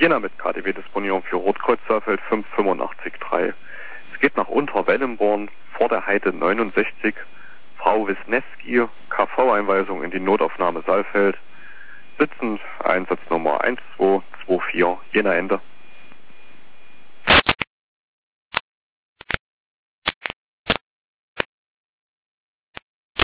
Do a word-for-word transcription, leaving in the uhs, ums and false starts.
Jena mit K D W-Disponierung für Rotkreuz Saalfeld fünf fünfundachtzig drei. Es geht nach Unterwellenborn, vor der Heide neunundsechzig. Frau Wisniewski, K V-Einweisung in die Notaufnahme Saalfeld. Sitzend, Einsatznummer eins zwei zwei vier, Jena Ende.